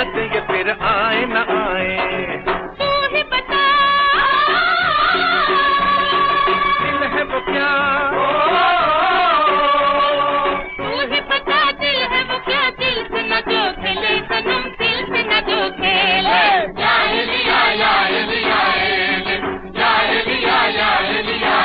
याद ये फिर आए न आए। तू ही बता दिल है वो क्या, तू ही बता दिल है वो क्या, दिल से न जो खेले सनम, दिल से न जो खेले। या एलिया या एलिया या एलिया या एलिया।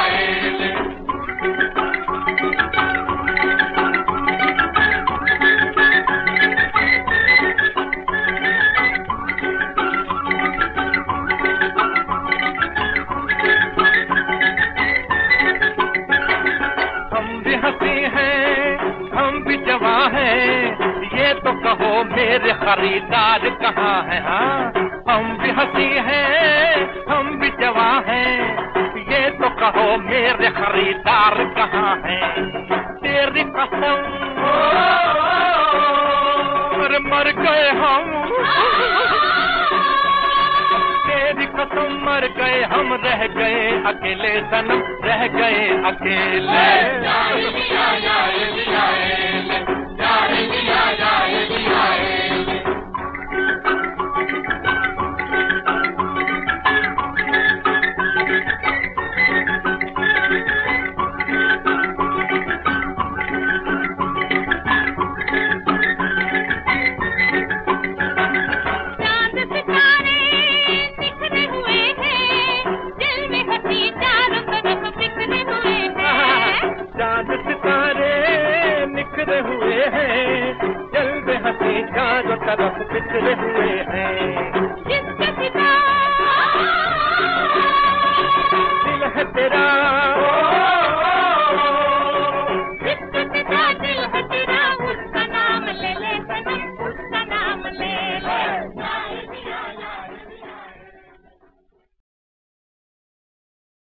ये तो कहो मेरे खरीदार कहाँ है? हाँ हम भी हंसी हैं, हम भी जवां हैं, ये तो कहो मेरे खरीदार कहाँ हैं? तेरी कसम मर गए हम, तेरी कसम मर गए हम, रह गए अकेले सनम, रह गए अकेले। हुए हैं, जल में हंसी चारों तरफ बिखरे हुए